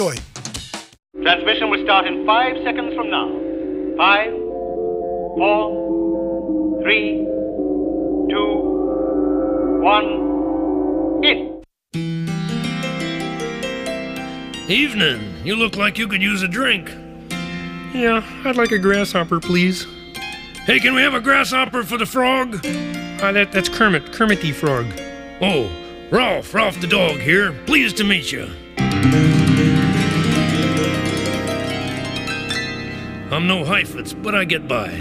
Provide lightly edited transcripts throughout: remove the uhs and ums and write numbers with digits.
Transmission will start in 5 seconds from now. 5, 4, 3, 2, 1, in. Evening. You look like you could use a drink. Yeah, I'd like a grasshopper, please. Hey, can we have a grasshopper for the frog? That's Kermit. Kermit Frog. Oh, Ralph the dog here. Pleased to meet you. I'm no Heifetz, but I get by.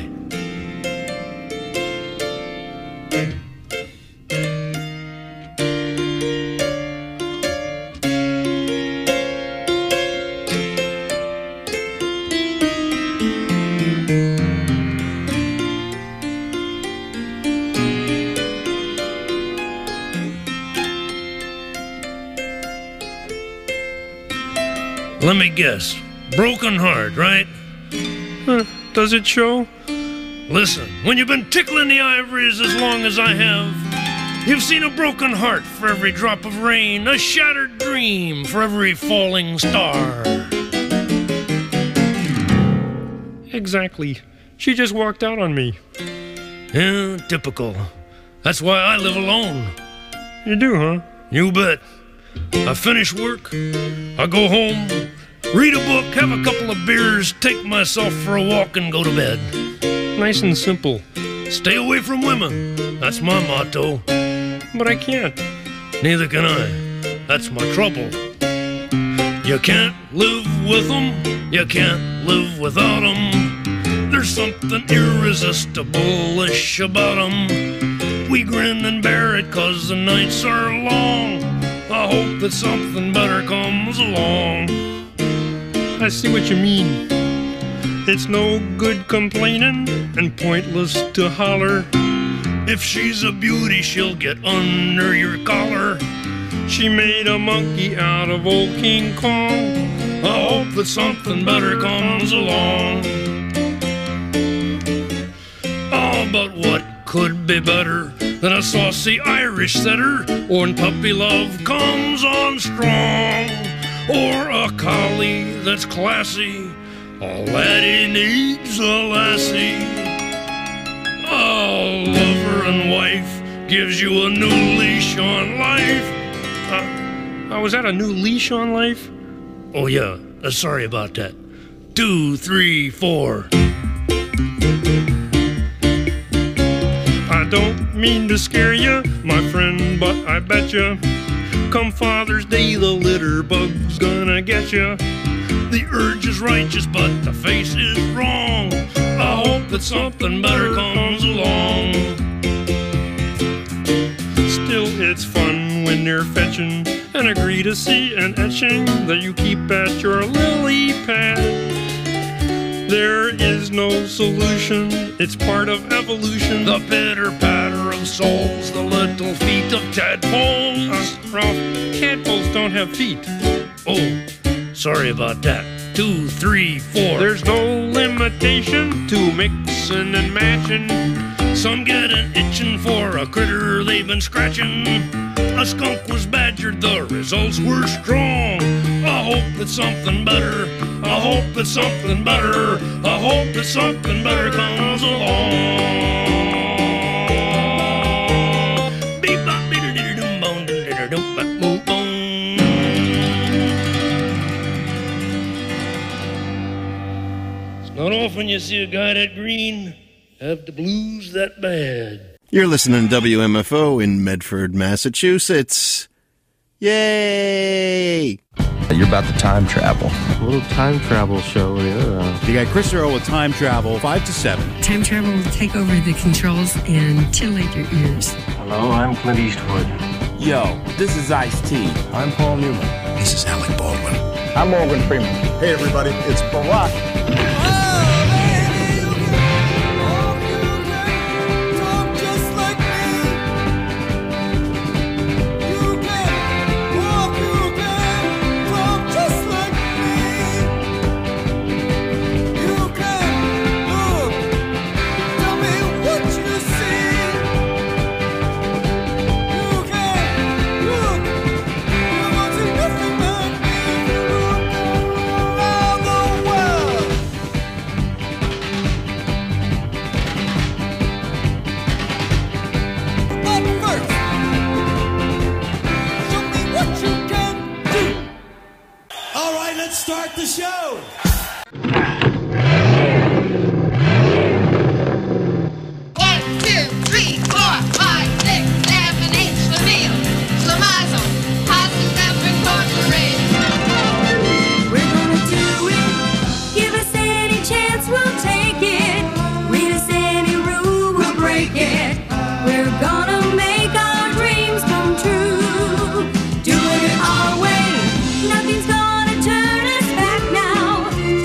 Let me guess. Broken heart, right? Does it show? Listen, when you've been tickling the ivories as long as I have, you've seen a broken heart for every drop of rain, a shattered dream for every falling star. Exactly. She just walked out on me. Yeah, typical. That's why I live alone. You do, huh? You bet. I finish work, I go home, read a book, have a couple of beers, take myself for a walk, and go to bed. Nice and simple. Stay away from women. That's my motto. But I can't. Neither can I. That's my trouble. You can't live with them. You can't live without them. There's something irresistible-ish about them. We grin and bear it 'cause the nights are long. I hope that something better comes along. I see what you mean. It's no good complaining and pointless to holler. If she's a beauty, she'll get under your collar. She made a monkey out of old King Kong. I hope that something better comes along. Oh, but what could be better than a saucy Irish setter when puppy love comes on strong? Or a collie that's classy, all that he needs a lassie. Oh, lover and wife gives you a new leash on life. Was that a new leash on life? Oh yeah, sorry about that. 2, 3, 4. I don't mean to scare you, my friend, but I bet you come Father's Day the litter bug's gonna get you. The urge is righteous, but the face is wrong. I hope that something better comes along. Still, it's fun when you're fetching and agree to see an etching that you keep at your lily pad. There is no solution, it's part of evolution. The pitter-patter of souls, the little feet of tadpoles. Ralph, tadpoles don't have feet. Oh, sorry about that. 2, 3, 4. There's no limitation to mixing and matching. Some get an itching for a critter they've been scratching. A skunk was badgered, the results were strong. I hope that something better, I hope that something better, I hope that something better comes along. It's not often you see a guy that green have the blues that bad. You're listening to WMFO in Medford, Massachusetts. Yay! You're about to time travel. A little time travel show, yeah. You got Chris Earl with Time Travel, 5 to 7. Time travel will take over the controls and titillate your ears. Hello, I'm Clint Eastwood. Yo, this is Ice-T. I'm Paul Newman. This is Alec Baldwin. I'm Morgan Freeman. Hey, everybody, it's Barack. All right, let's start the show. 1, 2, 3, 4, 5, 6, 7, 8, Schlemiel, Schlemazel, Hassel, Incorporated. We're gonna do it. Give us any chance, we'll take it. Read us any rule, we'll break it. We're gonna make our dreams come true. Doing it our way. Nothing's gonna turn us back now.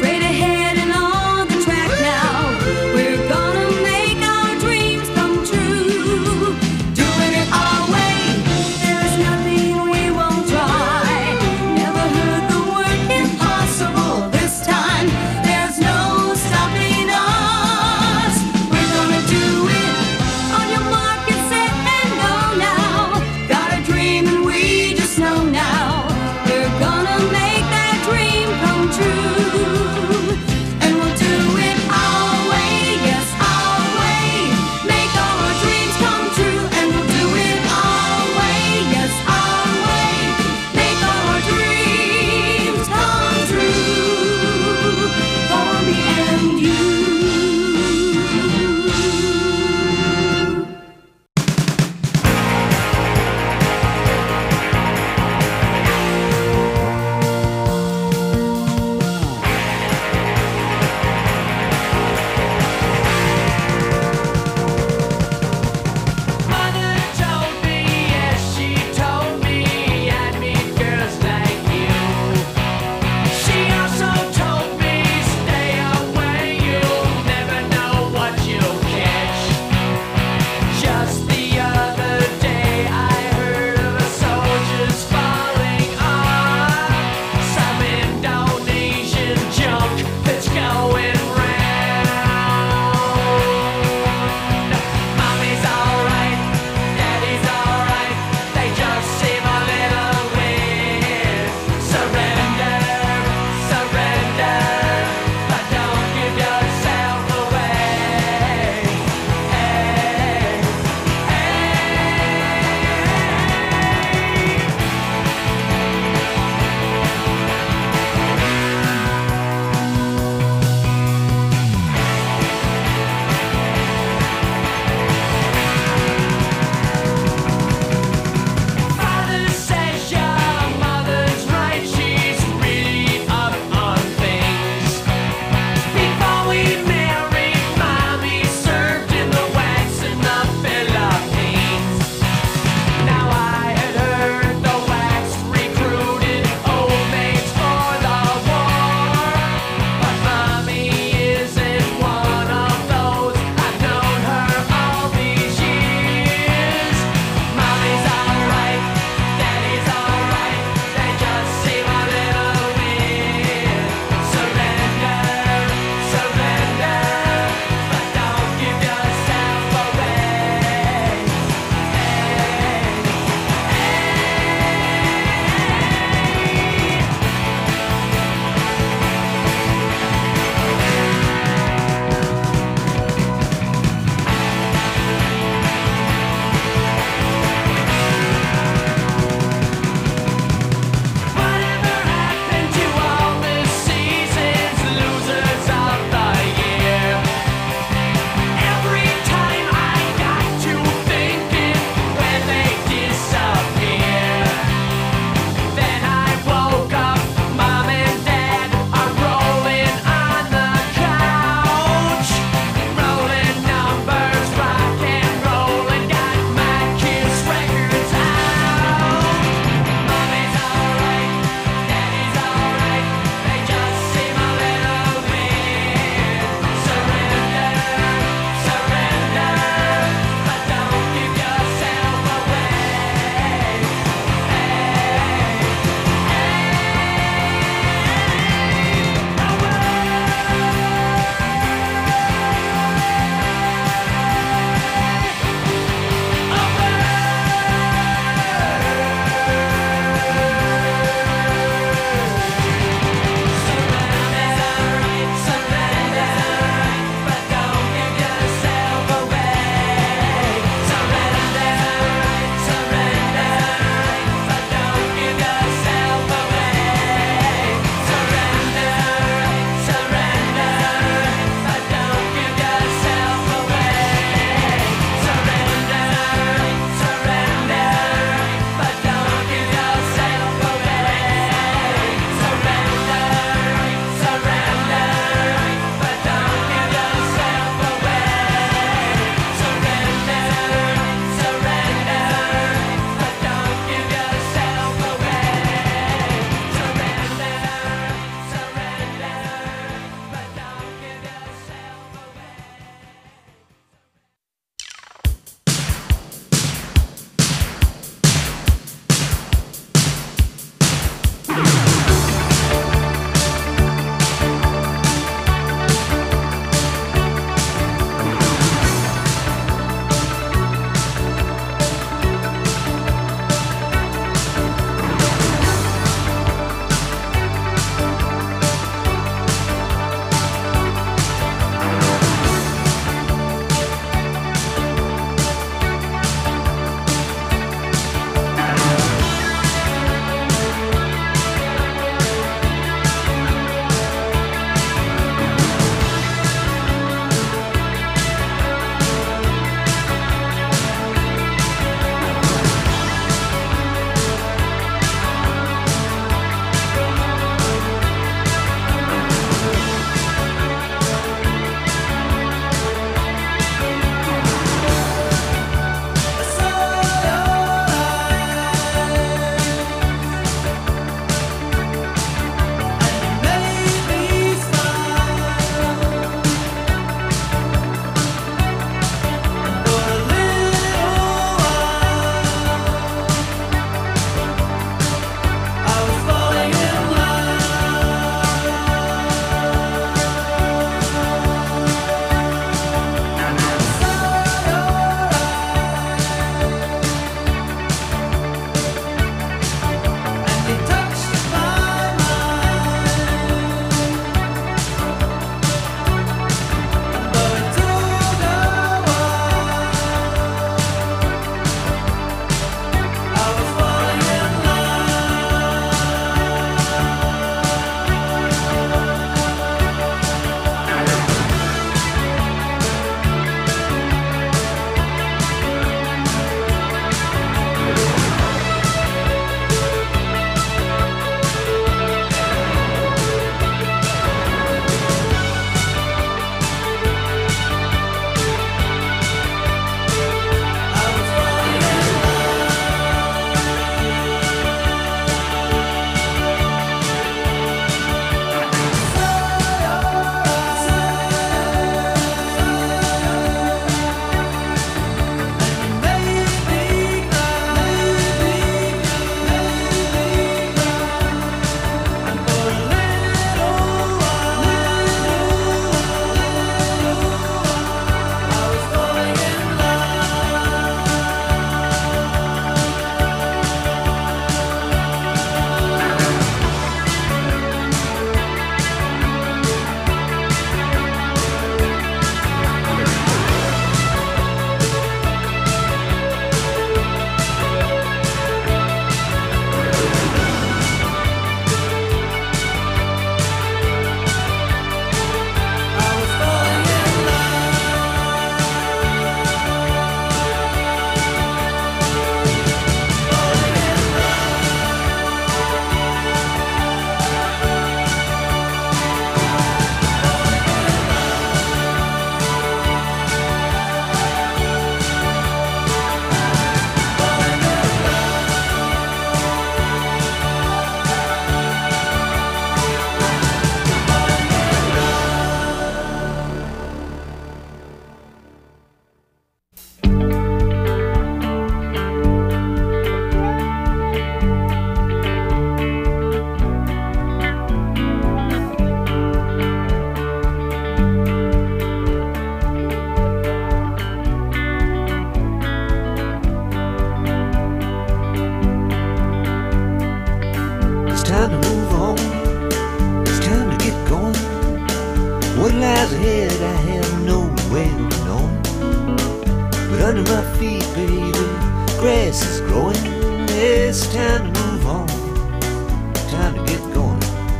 lies ahead I have no way of knowing. But under my feet, baby, grass is growing. It's time to move on, time to get going.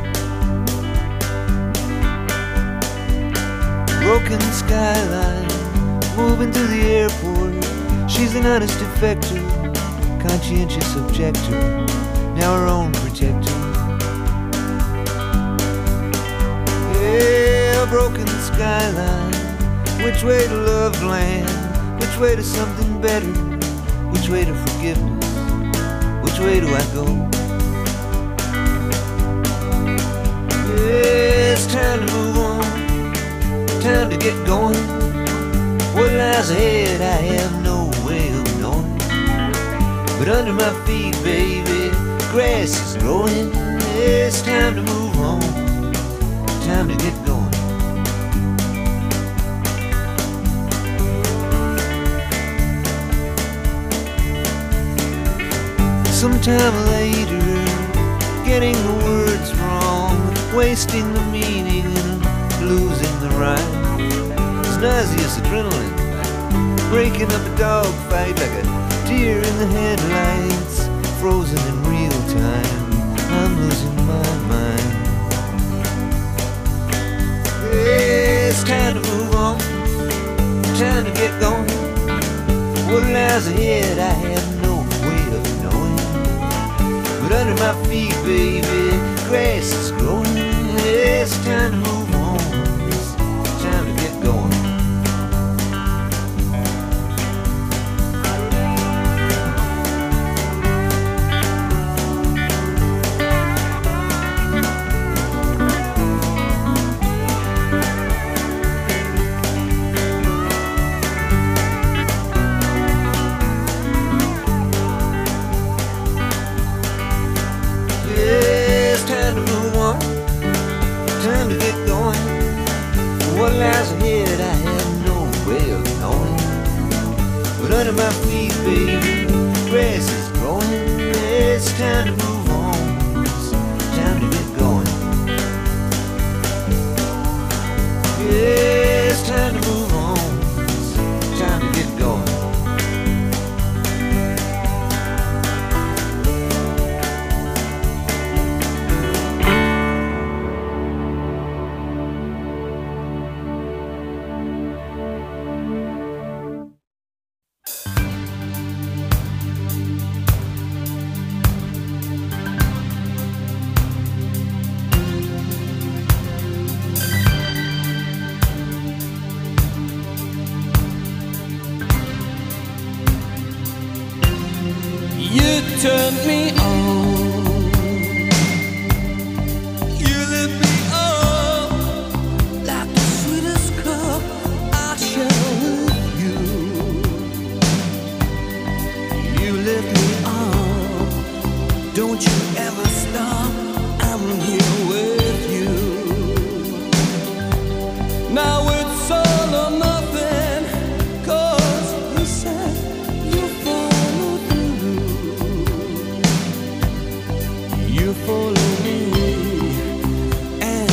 Broken skyline, moving to the airport. She's an honest defector, conscientious objector, now her own protector. Yeah, broken skyline, which way to love land, which way to something better, which way to forgiveness, which way do I go? Yeah, it's time to move on, time to get going. What lies ahead I have no way of knowing. But under my feet, baby, grass is growing. It's time to move on, time to get going. Sometime later, getting the words wrong, wasting the meaning and losing the rhyme. It's nauseous adrenaline, breaking up a dog fight like a deer in the headlights, frozen in real time. I'm losing my mind. It's time to move on, time to get going. What lies ahead I have no way of knowing. But under my feet, baby, grass is growing. It's time to move on, it's time to get going. Time to get going. What lies ahead I have no way of knowing. But under my feet, baby, grass is growing. It's time to move on, it's time to get going. Yeah, it's time to move on, it's time to get going. You turned me on, you lit me up like the sweetest cup I share with you. You lit me up, don't you ever stop, I'm here with you. Now it's all or nothing, 'cause you said you follow through. You follow me, and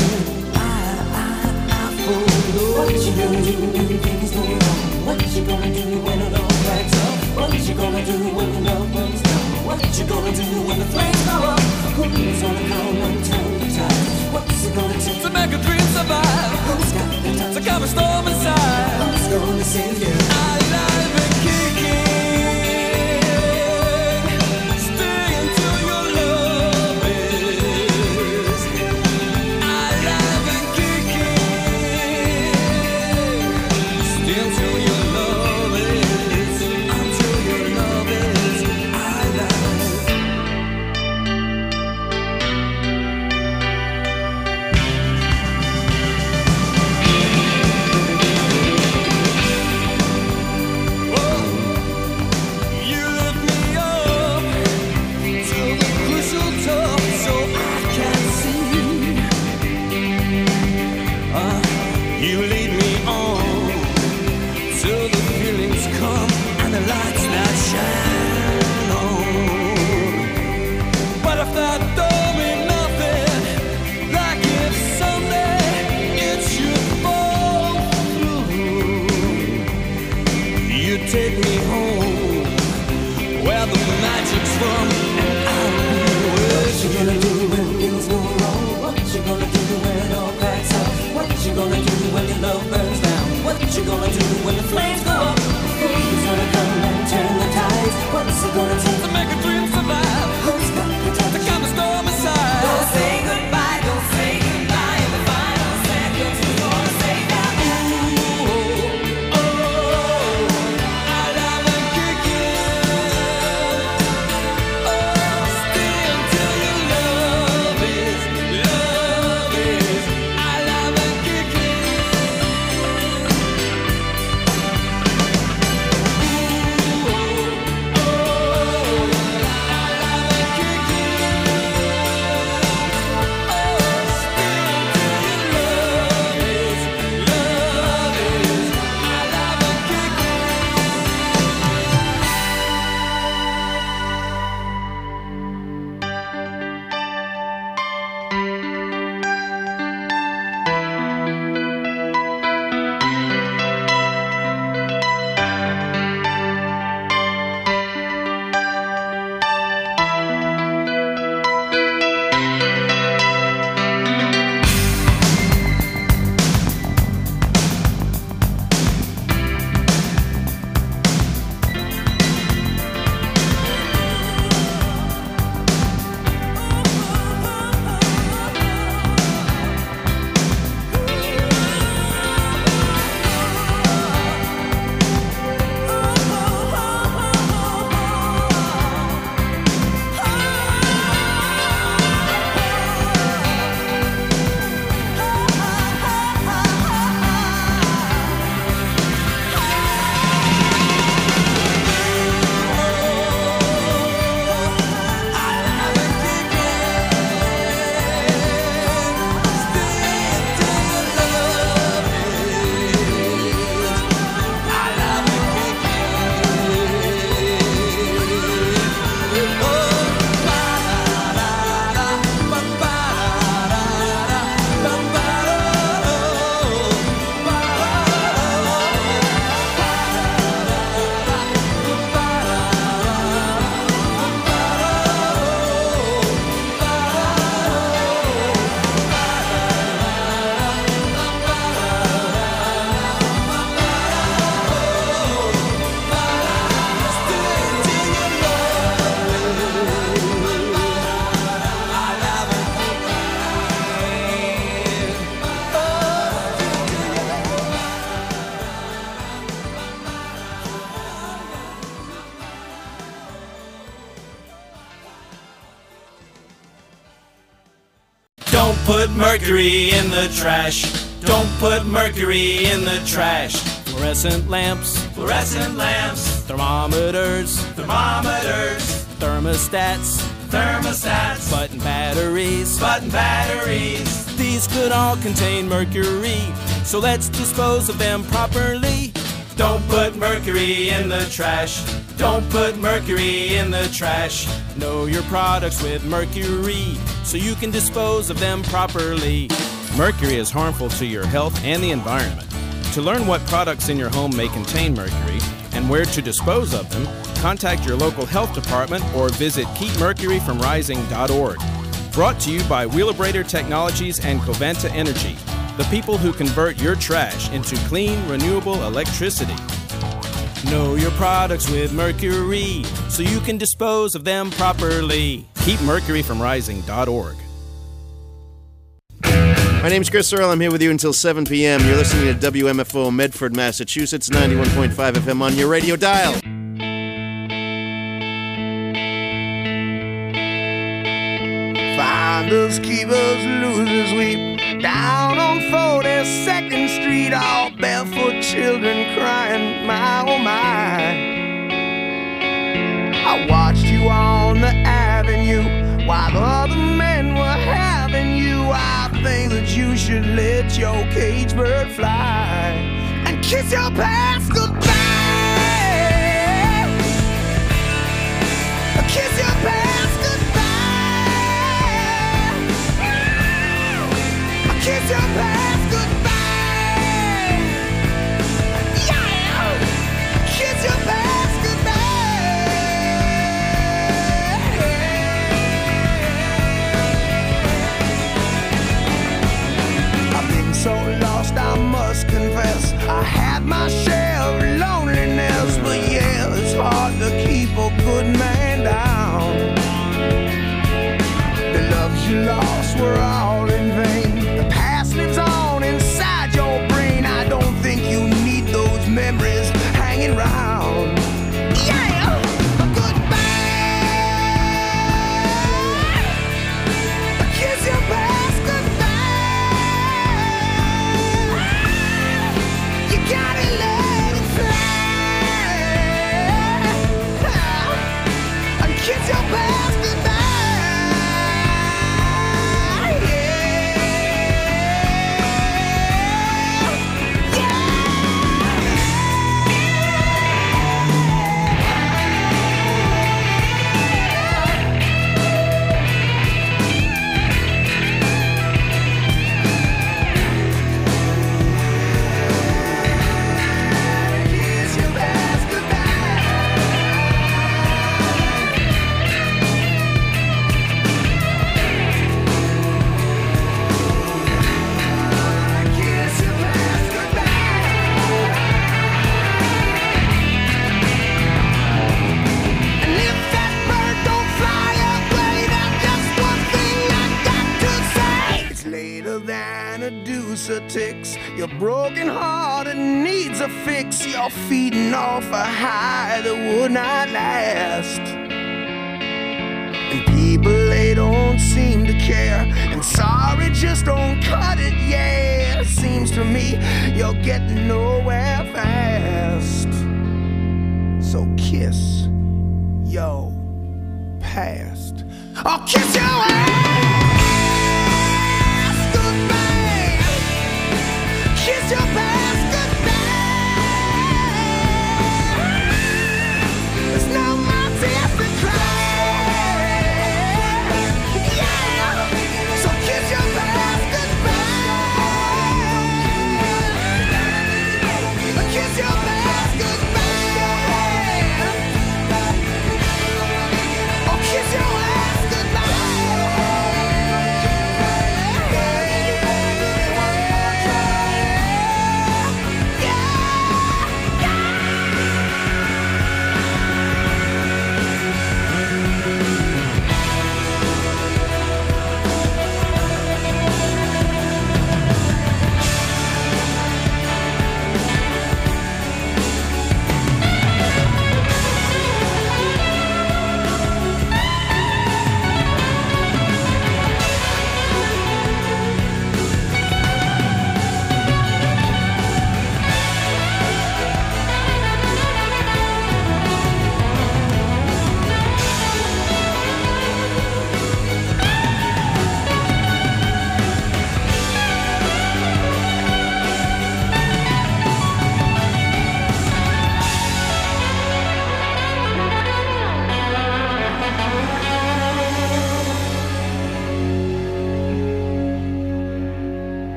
I follow. What you gonna do when things go wrong? What you gonna do when it all cracks up? What you gonna do when the love runs down? What you gonna do when the flames go up? Who's gonna come and turn the tide? What's it gonna take to make a dream survive? Who's got the time to calm a storm inside? Who's gonna save you? Alive and kicking. put mercury in the trash. Don't put mercury in the trash. Fluorescent lamps, thermometers, thermostats, button batteries, These could all contain mercury, so let's dispose of them properly. Don't put mercury in the trash. Don't put mercury in the trash. Know your products with mercury, so you can dispose of them properly. Mercury is harmful to your health and the environment. To learn what products in your home may contain mercury and where to dispose of them, contact your local health department or visit keepmercuryfromrising.org. Brought to you by Wheelabrator Technologies and Covanta Energy, the people who convert your trash into clean, renewable electricity. Know your products with mercury, so you can dispose of them properly. KeepMercuryFromRising.org. My name's Chris Earl. I'm here with you until 7 p.m. You're listening to WMFO Medford, Massachusetts, 91.5 FM on your radio dial. Finders, keepers, losers weep down on 42nd Street, all barefoot children crying, my oh my. I watched you on the avenue while other men were having you. I think that you should let your cage bird fly and kiss your past goodbye. Kiss your past goodbye. Kiss your past goodbye. Yeah. Kiss your past goodbye. I've been so lost, I must confess. I had my share of loneliness, but yeah, it's hard to keep a good man down. The loves you lost were all in vain. The past lives on inside your brain. I don't think you need those memories hanging around. Yeah! Goodbye! Kiss your past goodbye. You gotta let it fly. Kiss your past goodbye. Ticks. Your broken heart needs a fix. You're feeding off a high that would not last. And people, they don't seem to care. And sorry just don't cut it, yeah. It seems to me you're getting nowhere fast. So kiss your past. Oh, kiss your ass. Kiss your past goodbye. There's no more tears to cry. Yeah. So kiss your past goodbye. Kiss your past goodbye.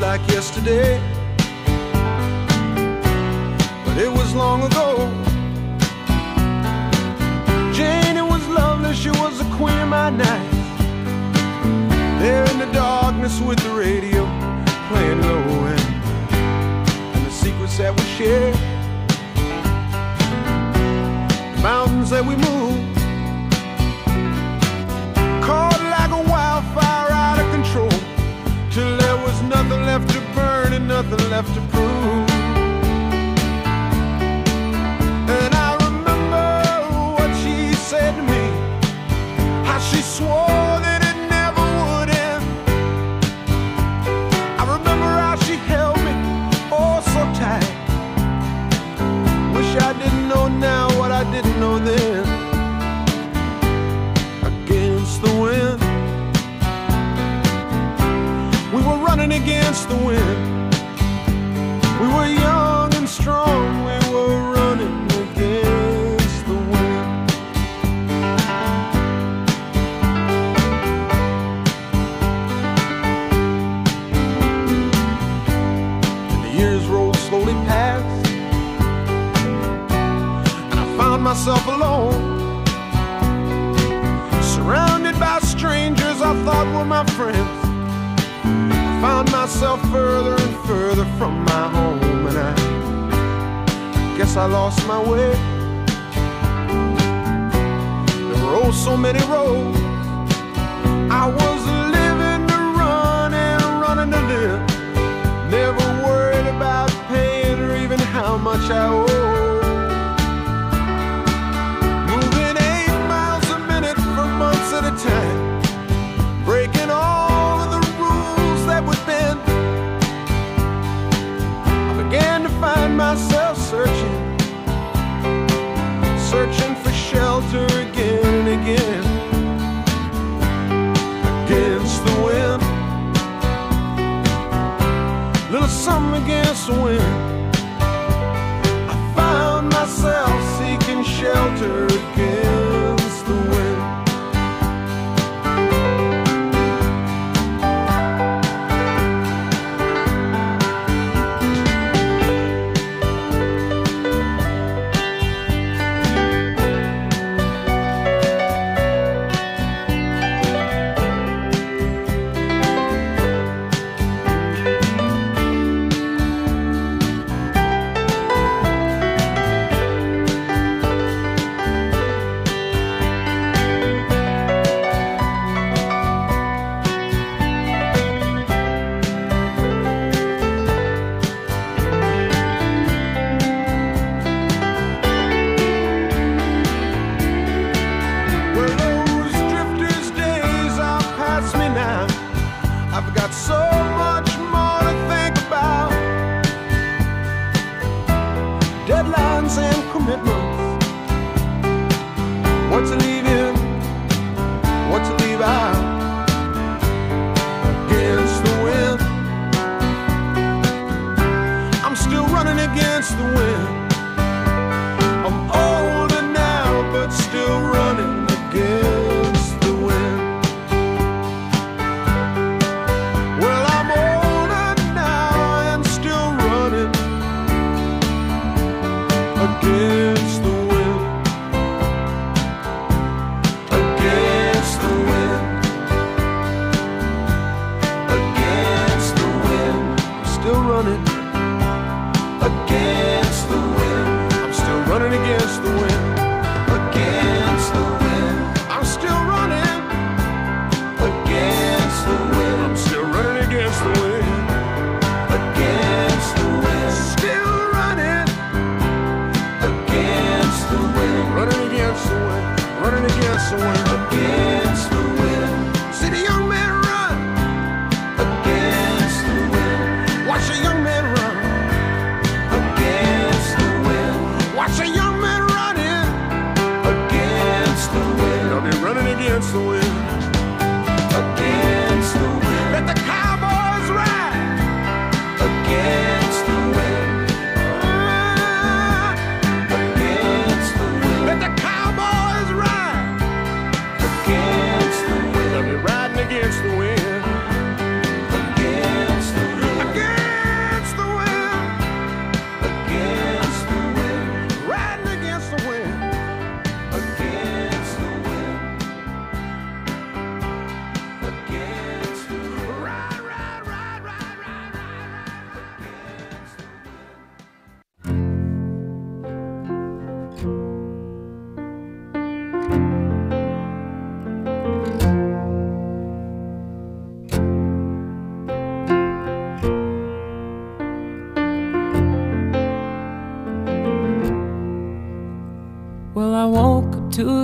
like yesterday, but it was long ago. Janie was lovely, she was the queen of my night. There in the darkness with the radio playing low, and the secrets that we shared, the mountains that we moved, caught like a wildfire out of control, till there was nothing left to burn and nothing left to prove. And I remember what she said to me, how she swore that it never would end. I remember how she held me oh so tight. Wish I didn't know now what I didn't know then. Against the wind, we were running against the wind. We were young and strong, we were running against the wind. And the years rolled slowly past, and I found myself alone, surrounded by strangers I thought were my friends. Found myself further and further from my home, and I guess I lost my way. There were oh so many roads. I was living to run and running to live, never worried about paying or even how much I owed. Moving 8 miles a minute for months at a time, breaking all of the rules that would bend. I began to find myself searching for shelter again and again. Against the wind, little something against the wind. I found myself seeking shelter against the wind.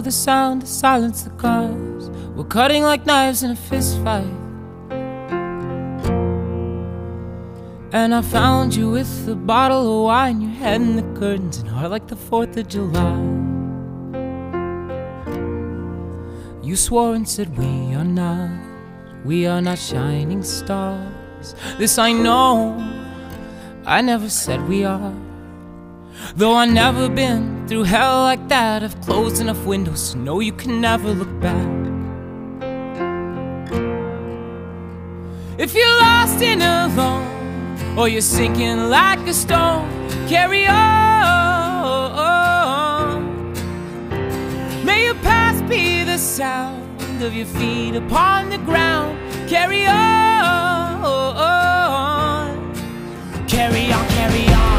the sound to silence the cars. We're cutting like knives in a fist fight. And I found you with a bottle of wine, your head in the curtains and heart like the 4th of July. You swore and said we are not shining stars. This I know, I never said we are. Though I've never been through hell like that, I've closed enough windows to know you can never look back. If you're lost and alone, or you're sinking like a stone, carry on. May your past be the sound of your feet upon the ground. Carry on. Carry on, carry on.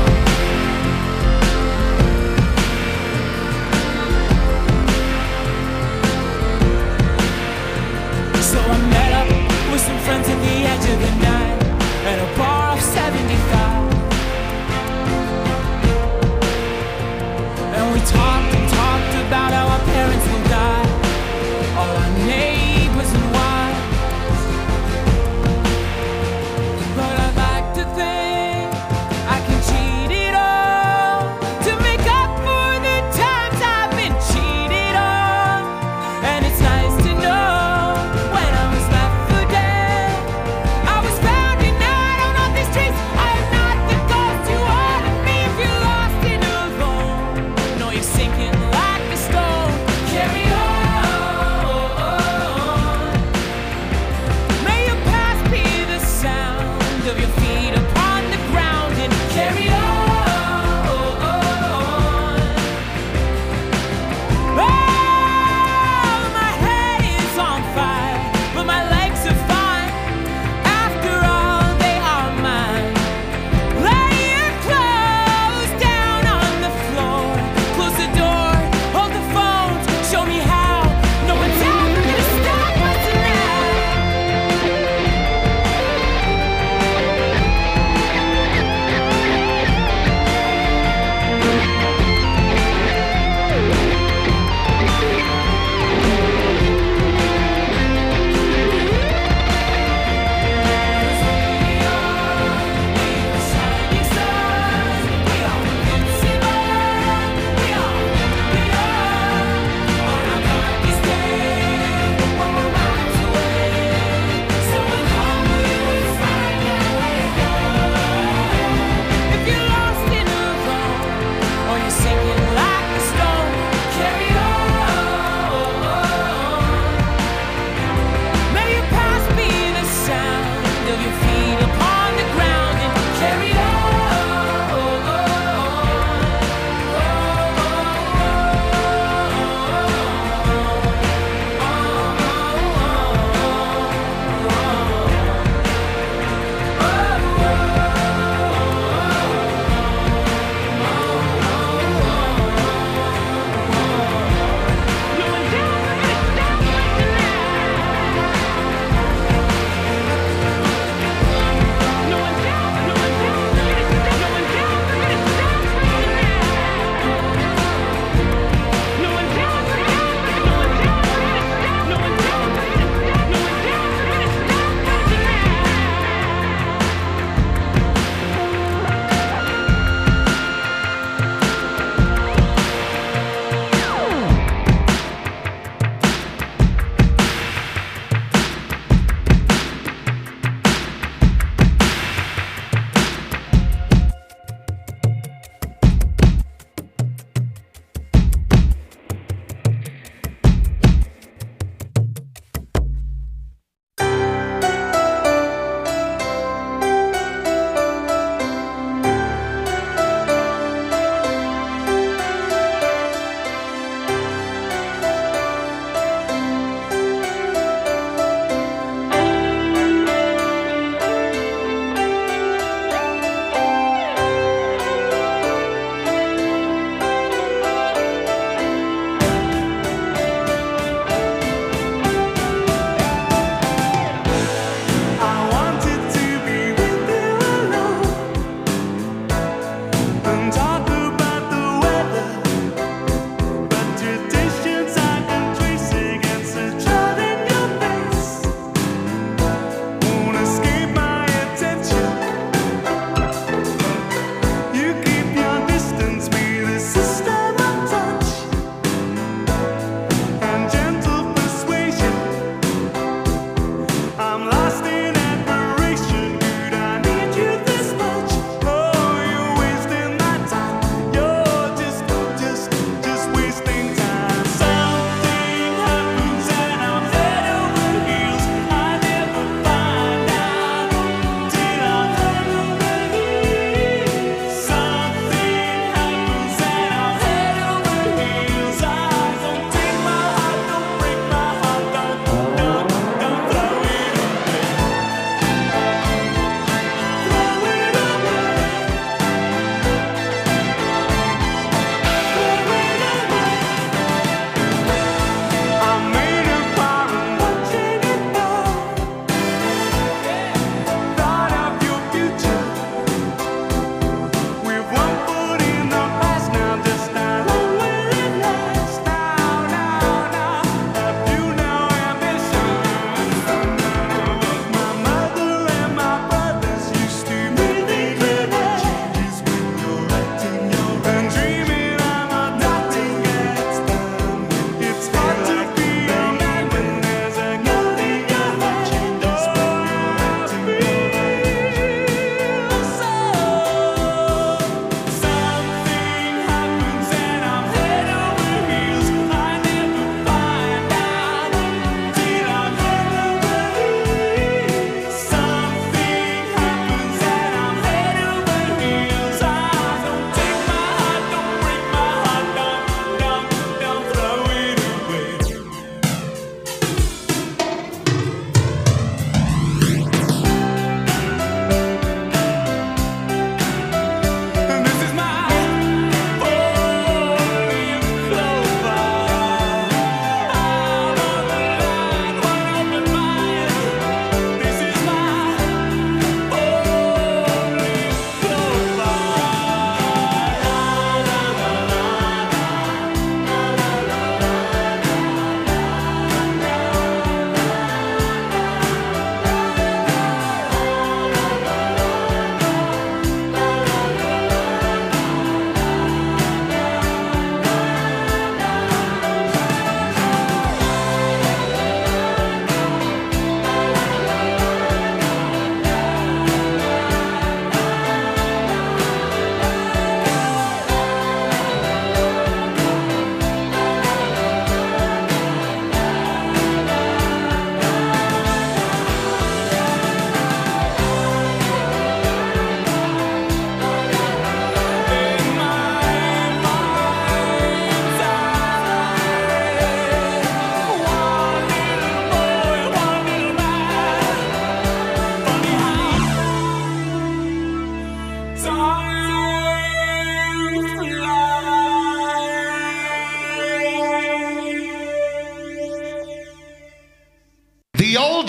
So I met up with some friends at the edge of the night at a bar off 75. And we talked and talked about how our parents will die, all our neighbors and wives.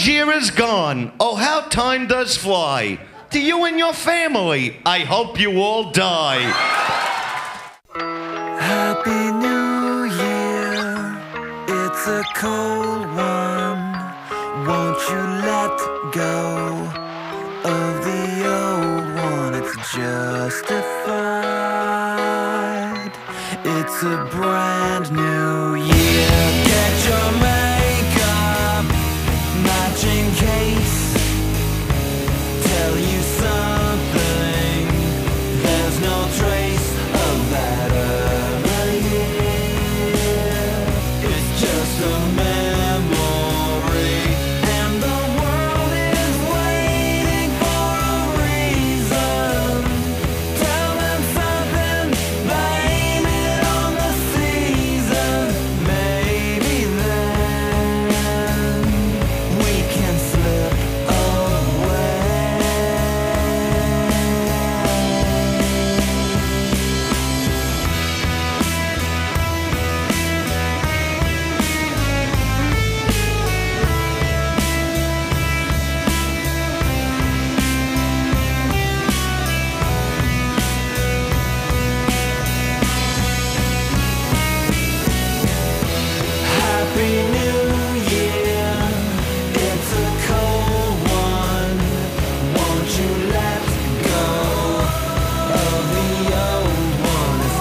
year is gone. Oh, how time does fly. To you and your family, I hope you all die. Happy New Year, it's a cold one. Won't you let go of the old one? It's justified. It's a brand new year. Get your makeup, matching case. Tell you something, there's no trace of that other year. It's just a memory, and the world is waiting for a reason. Tell them something, blame it on the season. Maybe then we can slip away. Happy New Year, it's a cold one. Won't you let go of the old one? It's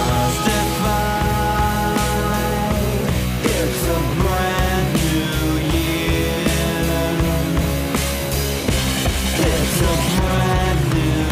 justified. It's a brand new year. It's a brand new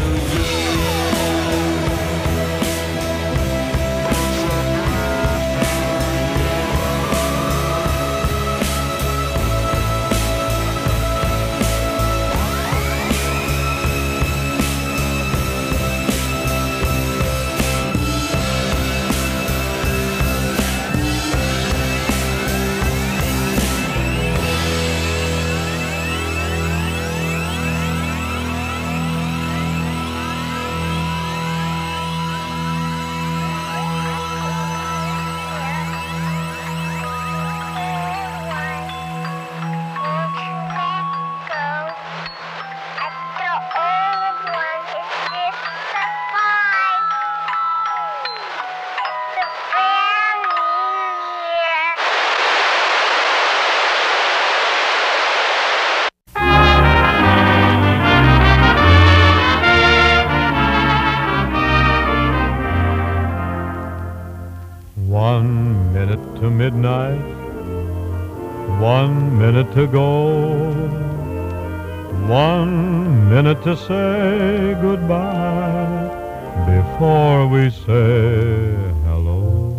to midnight, 1 minute to go, 1 minute to say goodbye before we say hello.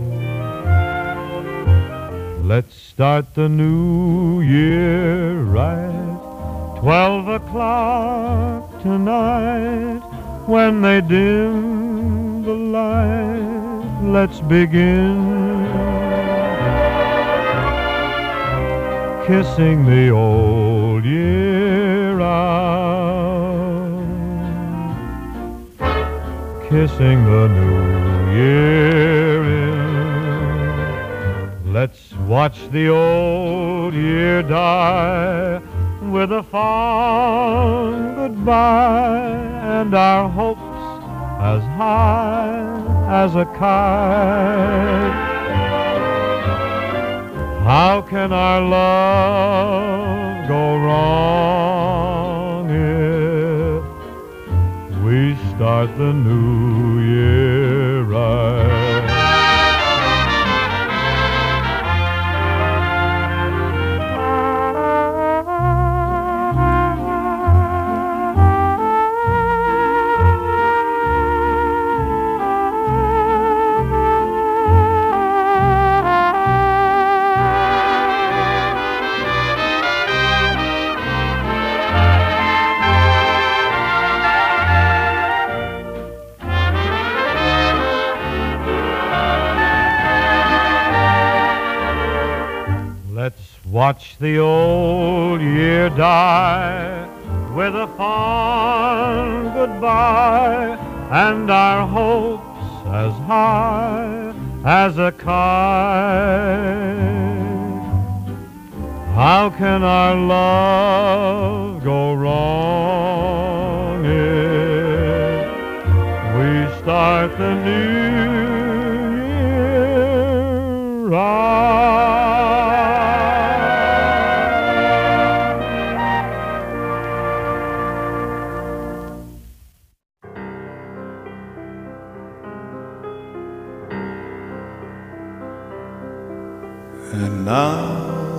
Let's start the new year right, 12 o'clock tonight, when they dim the light, let's begin kissing the old year out, kissing the new year in. Let's watch the old year die with a fond goodbye, and our hopes as high as a kite. How can our love go wrong if we start the new year right? Watch the old year die with a fond goodbye, and our hopes as high as a kite. How can our love go wrong if we start the new year right? And now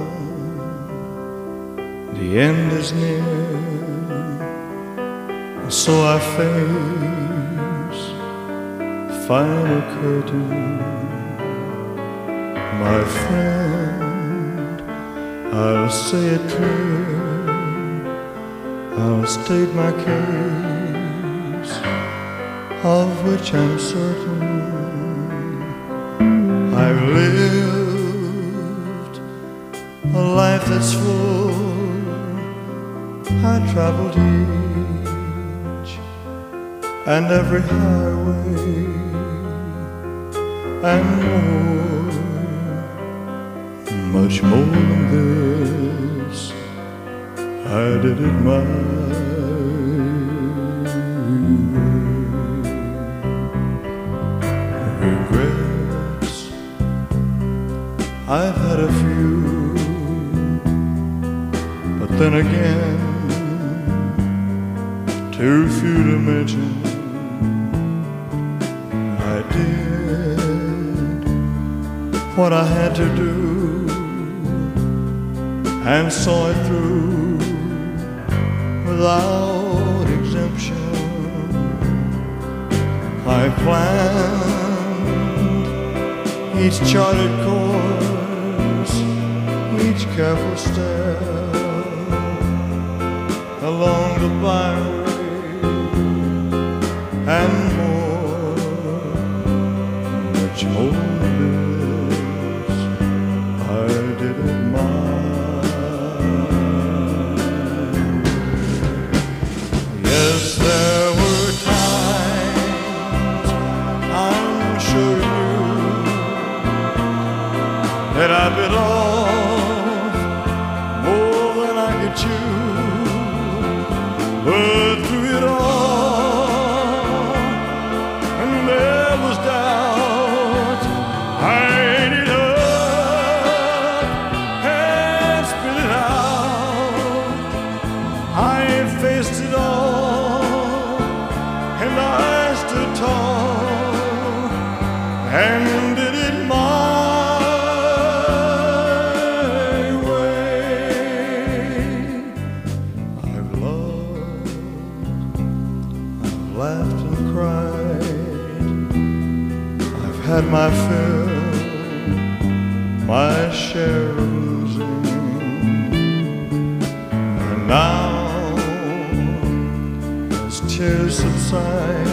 the end is near, and so I face the final curtain. My friend, I'll say it clear, I'll state my case, of which I'm certain. I've lived a life that's full. I traveled each and every highway and more, much more than this. I did it my way. Regrets, I've had a few, but then again, too few to mention. I did what I had to do and saw it through without exemption. I planned each charted course, each careful step along the byway, and more, much more than this, I did it my way. Yes, there were times, I'm sure you knew, that I bit off more than I could chew, but through it all, and did it my way. I've loved, I've laughed and cried, I've had my fill, my share of losing, and now as tears subside,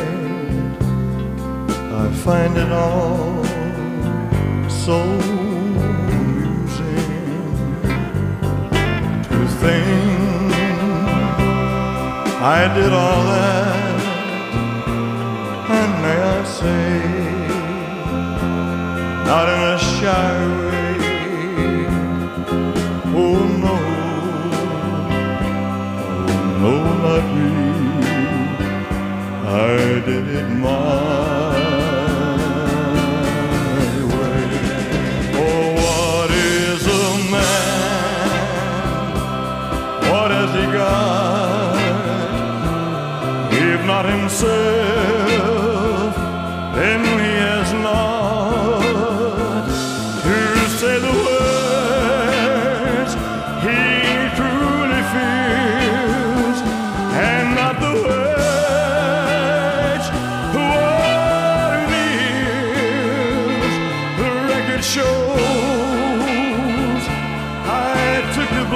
I find it all so amusing to think I did all that, and may I say, not in a shy way. Oh no, not me. I did it my way. Oh, what is a man? What has he got? If not himself, then he has not to say the words he truly feels, and not the words what he is. The record shows I took the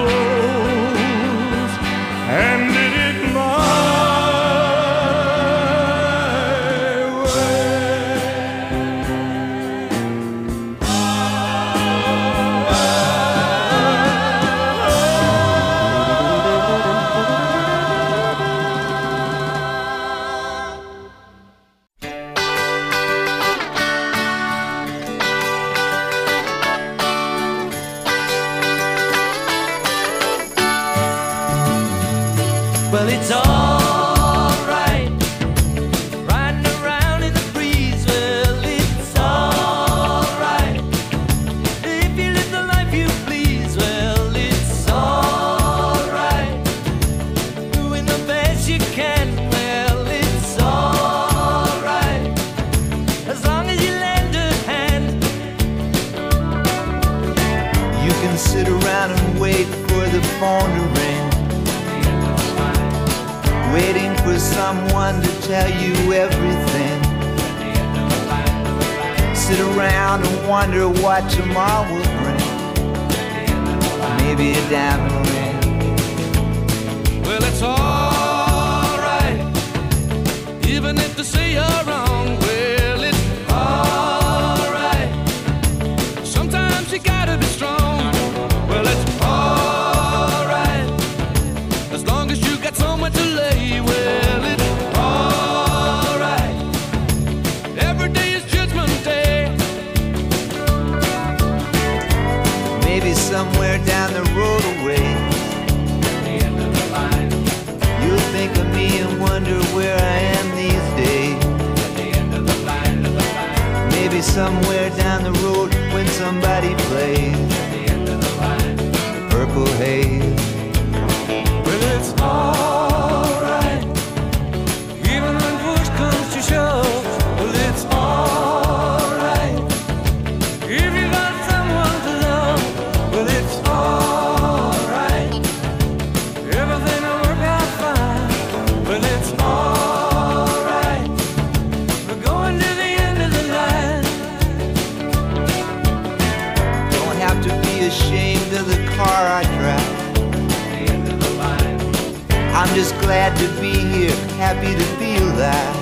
blows and did it my Well, it's alright. Riding around in the breeze. Well, it's alright. If you live the life you please. Well, it's alright. Doing the best you can. Well, it's alright. As long as you lend a hand. You can sit around and wait for the phone to ring, waiting for someone to tell you everything. Sit around and wonder what tomorrow will bring. Maybe a diamond ring. Well, it's alright. Even if they say you're wrong. Well, it's alright. Sometimes you gotta be strong. Well, it's alright. As long as you got somewhere to lay. Well, it's alright. Every day is Judgment Day. Maybe somewhere down the road away, you'll think of me and wonder where I am these days. Maybe somewhere down the road when somebody plays Purple Haze. Well, it's alright. Even when push comes to shove. Well, it's alright. If you got someone to love. Well, it's alright. Everything will work out fine. Well, it's alright. We're going to the end of the line. Don't have to be ashamed of the car I drive. I'm just glad to be here, happy to feel that.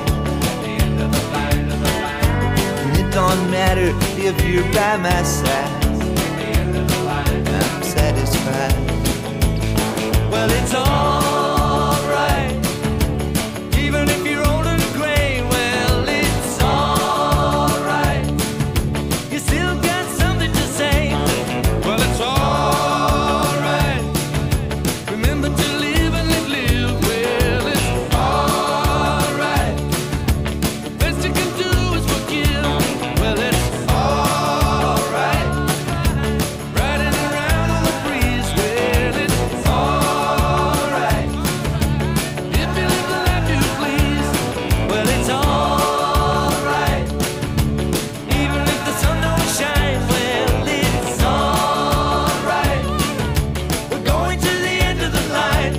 And it don't matter if you're by my side, I'm satisfied. Well, it's alright. Even if you're old and gray. Well, it's alright. You still got something to say. Well, it's alright. Remember to live and live, live. Well, it's alright. The best you can do is forgive. Well, it's alright. Riding around on the breeze. Well, it's alright. If you live the life you please. Well, it's alright. Even if the sun don't shine. Well, it's alright. We're going to the end of the line.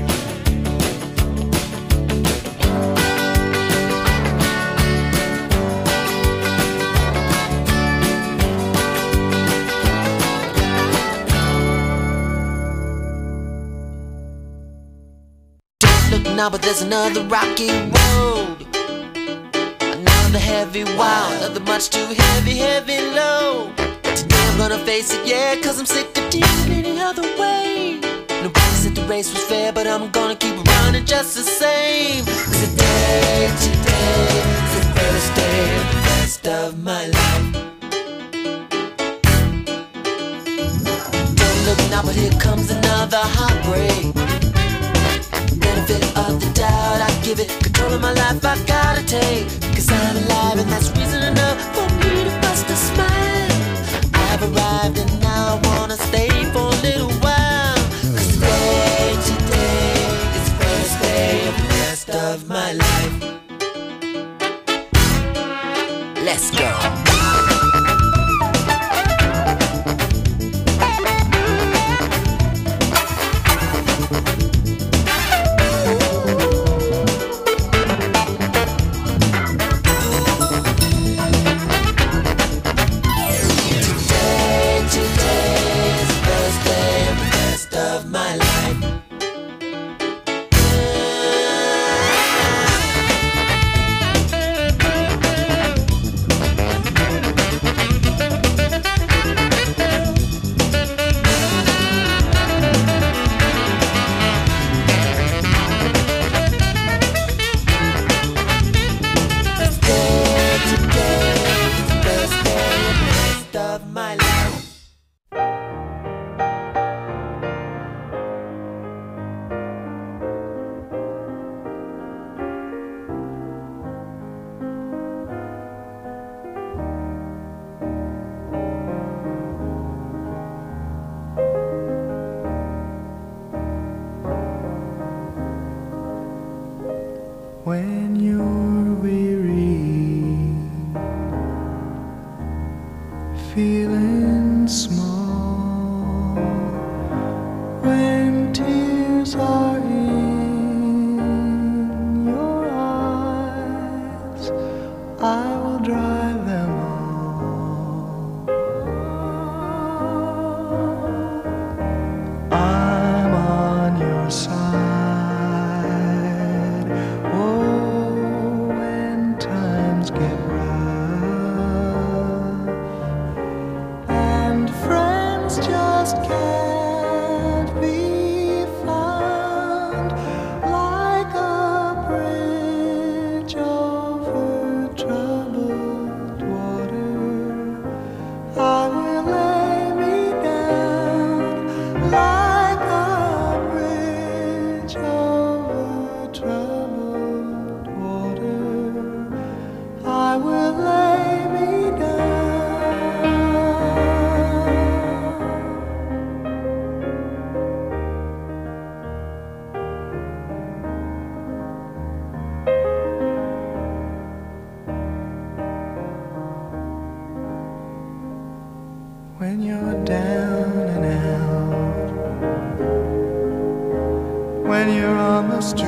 Don't look now, but there's another rocky road. Another heavy wow, another much too heavy, heavy load. Today I'm gonna face it, yeah, cause I'm sick of dealing any other way. Nobody said the race was fair, but I'm gonna keep running just the same. Cause today is the first day of the rest of my life. Don't look now, but here comes another heartbreak. Benefit of the doubt, I give it. Control of my life, I gotta take. Cause I'm alive and that's reason enough for me to bust a smile. I've arrived and now I wanna stay for a little while. Cause today is the first day of the rest of my life. Let's go. when you're